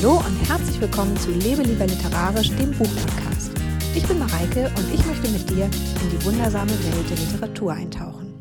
Hallo und herzlich willkommen zu Lebe lieber literarisch, dem Buchpodcast. Ich bin Mareike und ich möchte mit dir in die wundersame Welt der Literatur eintauchen.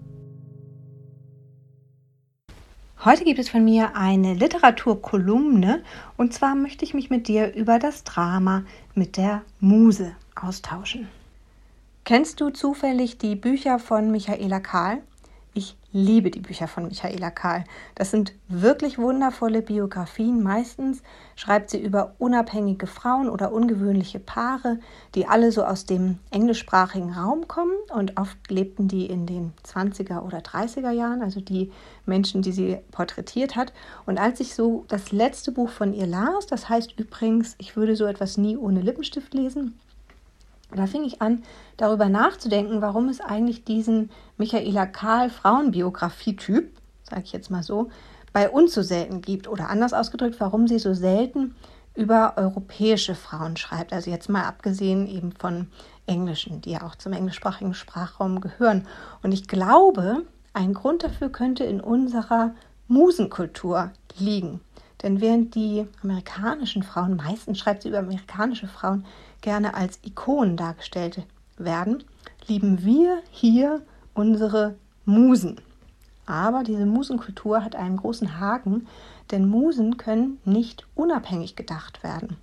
Heute gibt es von mir eine Literaturkolumne und zwar möchte ich mich mit dir über das Drama mit der Muse austauschen. Kennst du zufällig die Bücher von Michaela Kahl? Ich liebe die Bücher von Michaela Kahl. Das sind wirklich wundervolle Biografien. Meistens schreibt sie über unabhängige Frauen oder ungewöhnliche Paare, die alle so aus dem englischsprachigen Raum kommen. Und oft lebten die in den 20er oder 30er Jahren, also die Menschen, die sie porträtiert hat. Und als ich so das letzte Buch von ihr las, das heißt übrigens, ich würde so etwas nie ohne Lippenstift lesen, da fing ich an, darüber nachzudenken, warum es eigentlich diesen Michaela Kahl Frauenbiografie-Typ, sage ich jetzt mal so, bei uns so selten gibt. Oder anders ausgedrückt, warum sie so selten über europäische Frauen schreibt. Also jetzt mal abgesehen eben von englischen, die ja auch zum englischsprachigen Sprachraum gehören. Und ich glaube, ein Grund dafür könnte in unserer Musenkultur liegen. Denn während die amerikanischen Frauen, meistens schreibt sie über amerikanische Frauen, gerne als Ikonen dargestellt werden, lieben wir hier unsere Musen. Aber diese Musenkultur hat einen großen Haken, denn Musen können nicht unabhängig gedacht werden.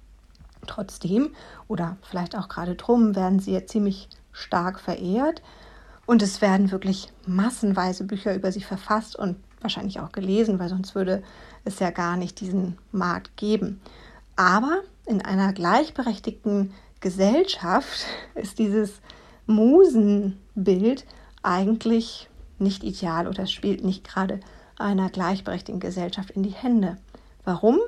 Trotzdem, oder vielleicht auch gerade drum, werden sie ja ziemlich stark verehrt und es werden wirklich massenweise Bücher über sie verfasst und wahrscheinlich auch gelesen, weil sonst würde es ja gar nicht diesen Markt geben. Aber in einer gleichberechtigten Gesellschaft ist dieses Musenbild eigentlich nicht ideal oder spielt nicht gerade einer gleichberechtigten Gesellschaft in die Hände. Warum?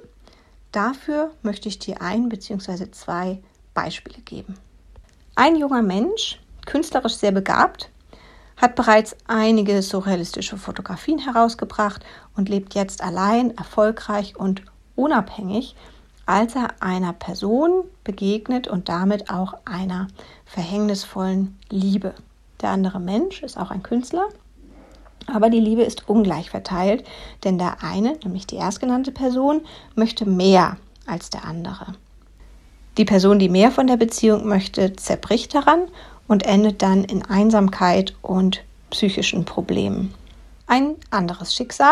Dafür möchte ich dir ein bzw. zwei Beispiele geben. Ein junger Mensch, künstlerisch sehr begabt, hat bereits einige surrealistische Fotografien herausgebracht und lebt jetzt allein, erfolgreich und unabhängig, als er einer Person begegnet und damit auch einer verhängnisvollen Liebe. Der andere Mensch ist auch ein Künstler, aber die Liebe ist ungleich verteilt, denn der eine, nämlich die erstgenannte Person, möchte mehr als der andere. Die Person, die mehr von der Beziehung möchte, zerbricht daran und endet dann in Einsamkeit und psychischen Problemen. Ein anderes Schicksal: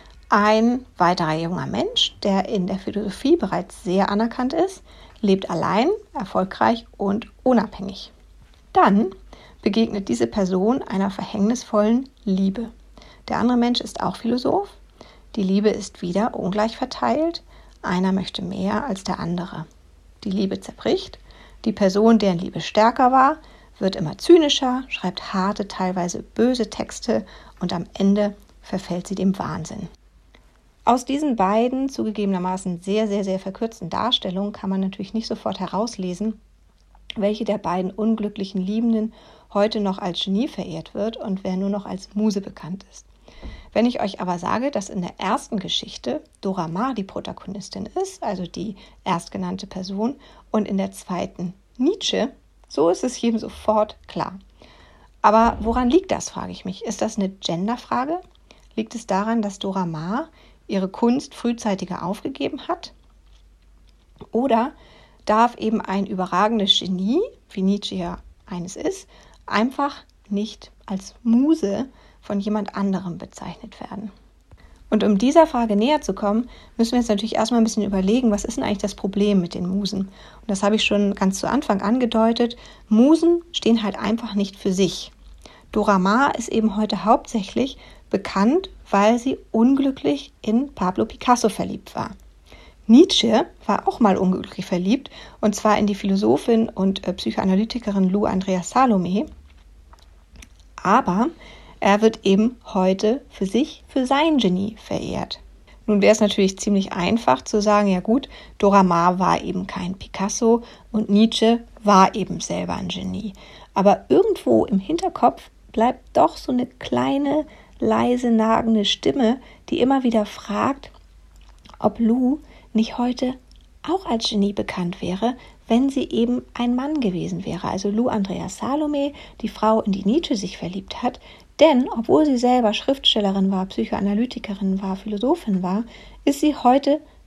ein weiterer junger Mensch, der in der Philosophie bereits sehr anerkannt ist, lebt allein, erfolgreich und unabhängig. Dann begegnet diese Person einer verhängnisvollen Liebe. Der andere Mensch ist auch Philosoph. Die Liebe ist wieder ungleich verteilt. Einer möchte mehr als der andere. Die Liebe zerbricht. Die Person, deren Liebe stärker war, wird immer zynischer, schreibt harte, teilweise böse Texte und am Ende verfällt sie dem Wahnsinn. Aus diesen beiden zugegebenermaßen sehr, sehr, sehr verkürzten Darstellungen kann man natürlich nicht sofort herauslesen, welche der beiden unglücklichen Liebenden heute noch als Genie verehrt wird und wer nur noch als Muse bekannt ist. Wenn ich euch aber sage, dass in der ersten Geschichte Dora Maar die Protagonistin ist, also die erstgenannte Person, und in der zweiten Nietzsche, so ist es jedem sofort klar. Aber woran liegt das, frage ich mich. Ist das eine Genderfrage? Liegt es daran, dass Dora Maar ihre Kunst frühzeitiger aufgegeben hat? Oder darf eben ein überragendes Genie, wie Nietzsche ja eines ist, einfach nicht als Muse von jemand anderem bezeichnet werden? Und um dieser Frage näher zu kommen, müssen wir jetzt natürlich erstmal ein bisschen überlegen, was ist denn eigentlich das Problem mit den Musen? Und das habe ich schon ganz zu Anfang angedeutet. Musen stehen halt einfach nicht für sich. Dora Maar ist eben heute hauptsächlich bekannt, weil sie unglücklich in Pablo Picasso verliebt war. Nietzsche war auch mal unglücklich verliebt, und zwar in die Philosophin und Psychoanalytikerin Lou Andrea Salome. Aber er wird eben heute für sein Genie verehrt. Nun wäre es natürlich ziemlich einfach zu sagen, ja gut, Dora Maar war eben kein Picasso und Nietzsche war eben selber ein Genie. Aber irgendwo im Hinterkopf bleibt doch so eine kleine, leise, nagende Stimme, die immer wieder fragt, ob Lou nicht heute auch als Genie bekannt wäre, wenn sie eben ein Mann gewesen wäre. Also Lou Andrea Salome, die Frau, in die Nietzsche sich verliebt hat. Denn obwohl sie selber Schriftstellerin war, Psychoanalytikerin war, Philosophin war, ist sie heute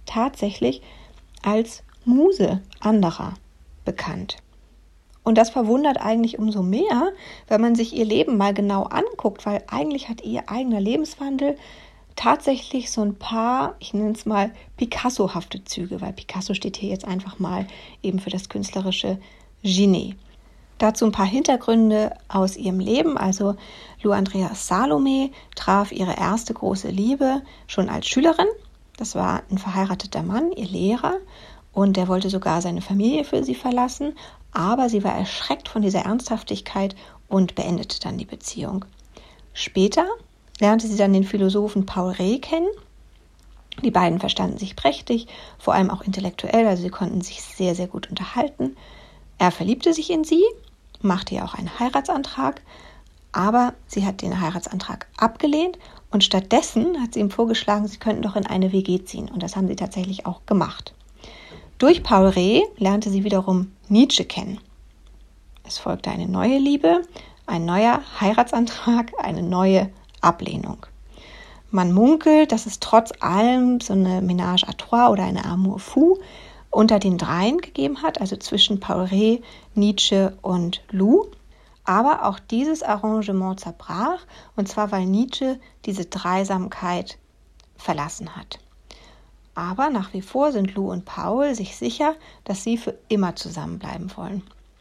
tatsächlich als Muse anderer bekannt. Und das verwundert eigentlich umso mehr, wenn man sich ihr Leben mal genau anguckt, weil eigentlich hat ihr eigener Lebenswandel tatsächlich so ein paar, ich nenne es mal Picasso-hafte Züge, weil Picasso steht hier jetzt einfach mal eben für das künstlerische Genie. Dazu ein paar Hintergründe aus ihrem Leben. Also Lou Andrea Salome traf ihre erste große Liebe schon als Schülerin. Das war ein verheirateter Mann, ihr Lehrer, und der wollte sogar seine Familie für sie verlassen, aber sie war erschreckt von dieser Ernsthaftigkeit und beendete dann die Beziehung. Später lernte sie dann den Philosophen Paul Rée kennen. Die beiden verstanden sich prächtig, vor allem auch intellektuell, also sie konnten sich sehr, sehr gut unterhalten. Er verliebte sich in sie, machte ihr auch einen Heiratsantrag, aber sie hat den Heiratsantrag abgelehnt und stattdessen hat sie ihm vorgeschlagen, sie könnten doch in eine WG ziehen, und das haben sie tatsächlich auch gemacht. Durch Paul Rée lernte sie wiederum Nietzsche kennen. Es folgte eine neue Liebe, ein neuer Heiratsantrag, eine neue Ablehnung. Man munkelt, dass es trotz allem so eine Ménage à trois oder eine Amour fou unter den dreien gegeben hat, also zwischen Paul Rée, Nietzsche und Lou. Aber auch dieses Arrangement zerbrach, und zwar, weil Nietzsche diese Dreisamkeit verlassen hat. Aber nach wie vor sind Lou und Paul sich sicher, dass sie für immer zusammenbleiben wollen.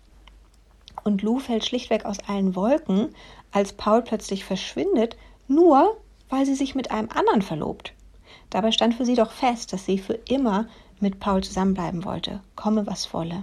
Und Lou fällt schlichtweg aus allen Wolken, als Paul plötzlich verschwindet, nur weil sie sich mit einem anderen verlobt. Dabei stand für sie doch fest, dass sie für immer mit Paul zusammenbleiben wollte, komme was wolle.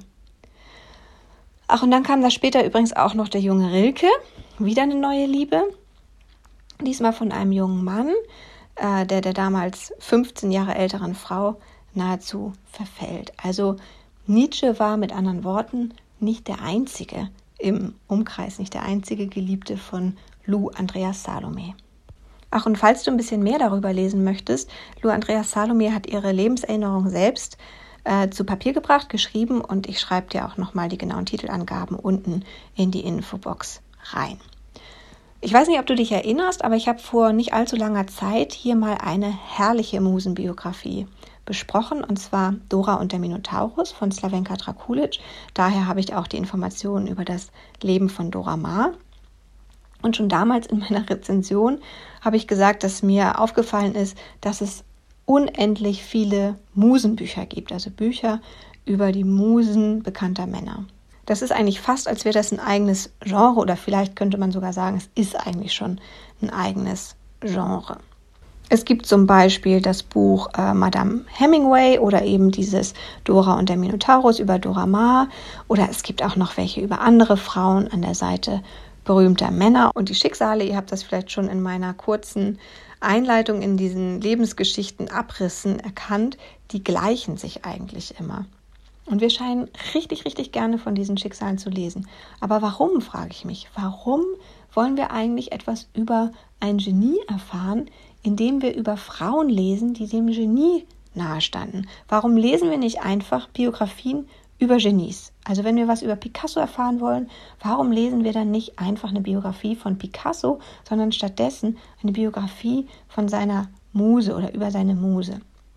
Ach, und dann kam da später übrigens auch noch der junge Rilke, wieder eine neue Liebe, diesmal von einem jungen Mann, der damals 15 Jahre älteren Frau nahezu verfällt. Also Nietzsche war mit anderen Worten nicht der einzige im Umkreis, nicht der einzige Geliebte von Lou Andrea Salome. Ach, und falls du ein bisschen mehr darüber lesen möchtest, Lou Andrea Salome hat ihre Lebenserinnerung selbst zu Papier gebracht, geschrieben, und ich schreibe dir auch nochmal die genauen Titelangaben unten in die Infobox rein. Ich weiß nicht, ob du dich erinnerst, aber ich habe vor nicht allzu langer Zeit hier mal eine herrliche Musenbiografie besprochen, und zwar Dora und der Minotaurus von Slavenka Drakulic. Daher habe ich auch die Informationen über das Leben von Dora Maar. Und schon damals in meiner Rezension habe ich gesagt, dass mir aufgefallen ist, dass es unendlich viele Musenbücher gibt, also Bücher über die Musen bekannter Männer. Das ist eigentlich fast, als wäre das ein eigenes Genre, oder vielleicht könnte man sogar sagen, es ist eigentlich schon ein eigenes Genre. Es gibt zum Beispiel das Buch Madame Hemingway oder eben dieses Dora und der Minotaurus über Dora Maar, oder es gibt auch noch welche über andere Frauen an der Seite berühmter Männer. Und die Schicksale, ihr habt das vielleicht schon in meiner kurzen Einleitung in diesen Lebensgeschichten Abrissen erkannt, die gleichen sich eigentlich immer. Und wir scheinen richtig, richtig gerne von diesen Schicksalen zu lesen. Aber warum, frage ich mich, warum wollen wir eigentlich etwas über ein Genie erfahren, indem wir über Frauen lesen, die dem Genie nahestanden? Warum lesen wir nicht einfach Biografien über Genies? Also wenn wir was über Picasso erfahren wollen, warum lesen wir dann nicht einfach eine Biografie von Picasso, sondern stattdessen eine Biografie von seiner Muse oder über seine Muse?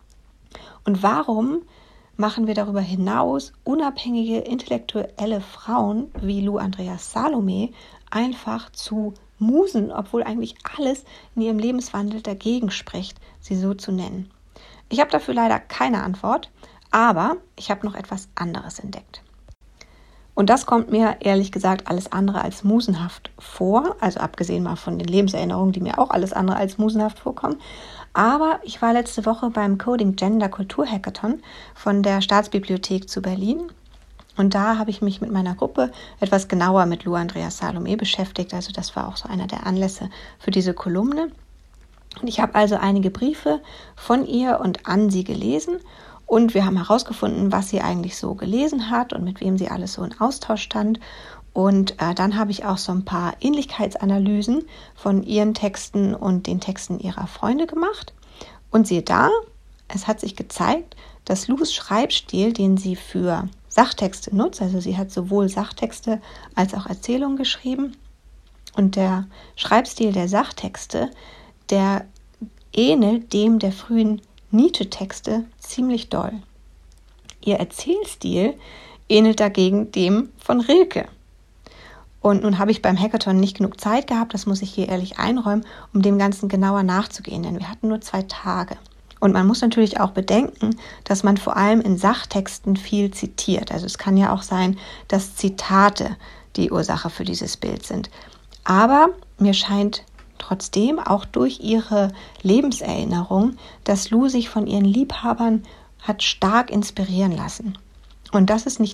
Und warum machen wir darüber hinaus unabhängige intellektuelle Frauen wie Lou Andrea Salome einfach zu Musen, obwohl eigentlich alles in ihrem Lebenswandel dagegen spricht, sie so zu nennen? Ich habe dafür leider keine Antwort, aber ich habe noch etwas anderes entdeckt. Und das kommt mir ehrlich gesagt alles andere als musenhaft vor, also abgesehen mal von den Lebenserinnerungen, die mir auch alles andere als musenhaft vorkommen. Aber ich war letzte Woche beim Coding Gender Kultur Hackathon von der Staatsbibliothek zu Berlin. Und da habe ich mich mit meiner Gruppe etwas genauer mit Lou Andrea Salome beschäftigt. Also das war auch so einer der Anlässe für diese Kolumne. Und ich habe also einige Briefe von ihr und an sie gelesen. Und wir haben herausgefunden, was sie eigentlich so gelesen hat und mit wem sie alles so in Austausch stand. Und dann habe ich auch so ein paar Ähnlichkeitsanalysen von ihren Texten und den Texten ihrer Freunde gemacht. Und siehe da, es hat sich gezeigt, dass Lous Schreibstil, den sie für Sachtexte nutzt, also sie hat sowohl Sachtexte als auch Erzählungen geschrieben, und der Schreibstil der Sachtexte, der ähnelt dem der frühen Nietzsche-Texte ziemlich doll. Ihr Erzählstil ähnelt dagegen dem von Rilke. Und nun habe ich beim Hackathon nicht genug Zeit gehabt, das muss ich hier ehrlich einräumen, um dem Ganzen genauer nachzugehen, denn wir hatten nur 2 Tage. Und man muss natürlich auch bedenken, dass man vor allem in Sachtexten viel zitiert. Also es kann ja auch sein, dass Zitate die Ursache für dieses Bild sind. Aber mir scheint trotzdem auch durch ihre Lebenserinnerung, dass Lou sich von ihren Liebhabern hat stark inspirieren lassen. Und das ist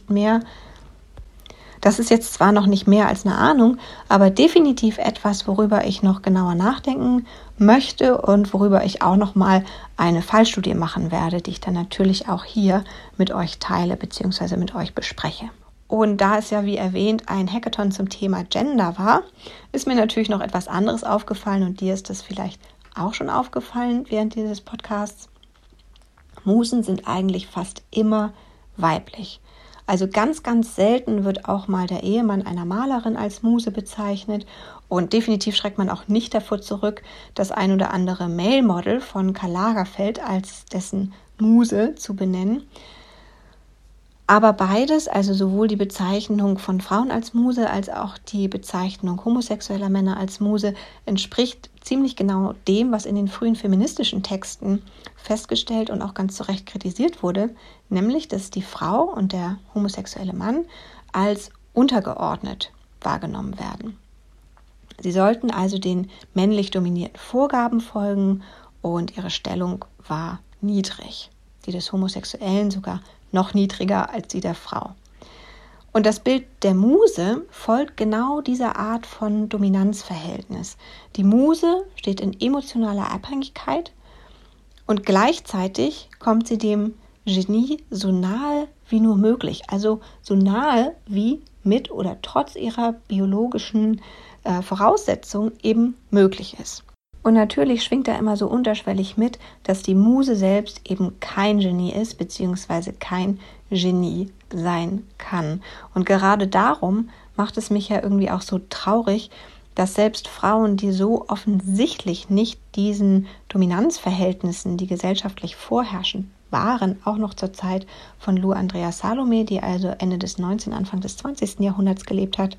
jetzt zwar noch nicht mehr als eine Ahnung, aber definitiv etwas, worüber ich noch genauer nachdenken möchte und worüber ich auch noch mal eine Fallstudie machen werde, die ich dann natürlich auch hier mit euch teile bzw. mit euch bespreche. Und da es ja, wie erwähnt, ein Hackathon zum Thema Gender war, ist mir natürlich noch etwas anderes aufgefallen und dir ist das vielleicht auch schon aufgefallen während dieses Podcasts. Musen sind eigentlich fast immer weiblich. Also ganz, ganz selten wird auch mal der Ehemann einer Malerin als Muse bezeichnet und definitiv schreckt man auch nicht davor zurück, das ein oder andere Male-Model von Karl Lagerfeld als dessen Muse zu benennen. Aber beides, also sowohl die Bezeichnung von Frauen als Muse als auch die Bezeichnung homosexueller Männer als Muse, entspricht ziemlich genau dem, was in den frühen feministischen Texten festgestellt und auch ganz zu Recht kritisiert wurde, nämlich, dass die Frau und der homosexuelle Mann als untergeordnet wahrgenommen werden. Sie sollten also den männlich dominierten Vorgaben folgen und ihre Stellung war niedrig, die des Homosexuellen sogar noch niedriger als die der Frau. Und das Bild der Muse folgt genau dieser Art von Dominanzverhältnis. Die Muse steht in emotionaler Abhängigkeit und gleichzeitig kommt sie dem Genie so nahe wie nur möglich. Also so nahe wie mit oder trotz ihrer biologischen Voraussetzung eben möglich ist. Und natürlich schwingt da immer so unterschwellig mit, dass die Muse selbst eben kein Genie ist, beziehungsweise kein Genie sein kann. Und gerade darum macht es mich ja irgendwie auch so traurig, dass selbst Frauen, die so offensichtlich nicht diesen Dominanzverhältnissen, die gesellschaftlich vorherrschend waren, auch noch zur Zeit von Lou Andrea Salome, die also Ende des 19., Anfang des 20. Jahrhunderts gelebt hat,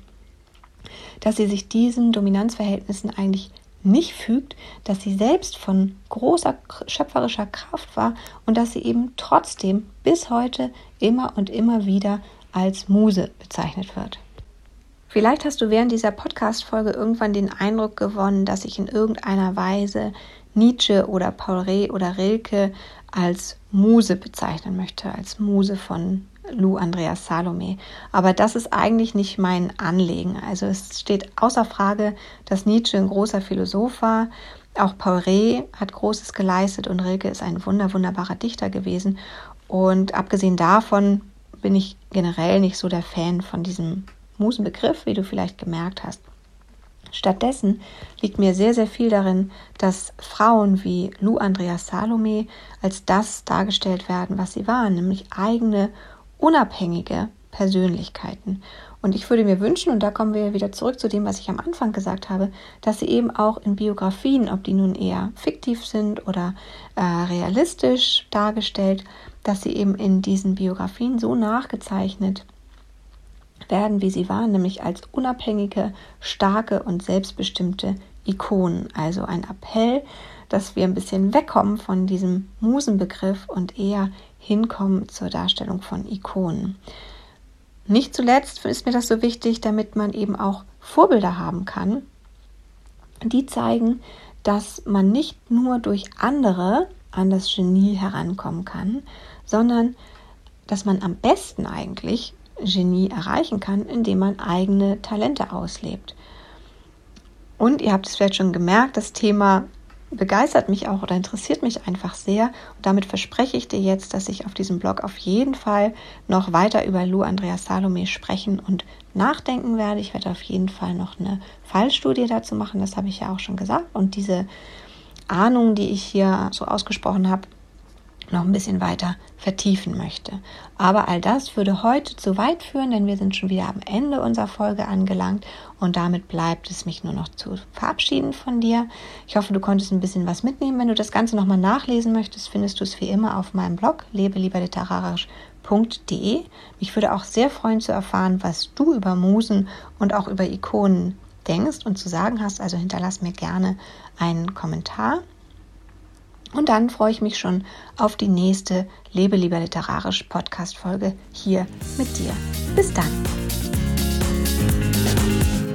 dass sie sich diesen Dominanzverhältnissen eigentlich nicht fügt, dass sie selbst von großer schöpferischer Kraft war und dass sie eben trotzdem bis heute immer und immer wieder als Muse bezeichnet wird. Vielleicht hast du während dieser Podcast-Folge irgendwann den Eindruck gewonnen, dass ich in irgendeiner Weise Nietzsche oder Paul Reh oder Rilke als Muse bezeichnen möchte, als Muse von Lou Andrea Salome. Aber das ist eigentlich nicht mein Anliegen. Also es steht außer Frage, dass Nietzsche ein großer Philosoph war. Auch Paul Reh hat Großes geleistet und Rilke ist ein wunderbarer Dichter gewesen. Und abgesehen davon bin ich generell nicht so der Fan von diesem Musenbegriff, wie du vielleicht gemerkt hast. Stattdessen liegt mir sehr, sehr viel darin, dass Frauen wie Lou Andrea Salome als das dargestellt werden, was sie waren, nämlich eigene, unabhängige Persönlichkeiten. Und ich würde mir wünschen, und da kommen wir wieder zurück zu dem, was ich am Anfang gesagt habe, dass sie eben auch in Biografien, ob die nun eher fiktiv sind oder realistisch dargestellt, dass sie eben in diesen Biografien so nachgezeichnet werden, wie sie waren, nämlich als unabhängige, starke und selbstbestimmte Ikonen. Also ein Appell, dass wir ein bisschen wegkommen von diesem Musenbegriff und eher hinkommen zur Darstellung von Ikonen. Nicht zuletzt ist mir das so wichtig, damit man eben auch Vorbilder haben kann, die zeigen, dass man nicht nur durch andere an das Genie herankommen kann, sondern dass man am besten eigentlich Genie erreichen kann, indem man eigene Talente auslebt. Und ihr habt es vielleicht schon gemerkt, das Thema begeistert mich auch oder interessiert mich einfach sehr. Und damit verspreche ich dir jetzt, dass ich auf diesem Blog auf jeden Fall noch weiter über Lou Andrea Salome sprechen und nachdenken werde. Ich werde auf jeden Fall noch eine Fallstudie dazu machen, das habe ich ja auch schon gesagt. Und diese Ahnung, die ich hier so ausgesprochen habe, noch ein bisschen weiter vertiefen möchte. Aber all das würde heute zu weit führen, denn wir sind schon wieder am Ende unserer Folge angelangt und damit bleibt es, mich nur noch zu verabschieden von dir. Ich hoffe, du konntest ein bisschen was mitnehmen. Wenn du das Ganze nochmal nachlesen möchtest, findest du es wie immer auf meinem Blog lebelieberliterarisch.de. Mich würde auch sehr freuen zu erfahren, was du über Musen und auch über Ikonen denkst und zu sagen hast. Also hinterlass mir gerne einen Kommentar. Und dann freue ich mich schon auf die nächste Lebe lieber literarisch Podcast-Folge hier mit dir. Bis dann!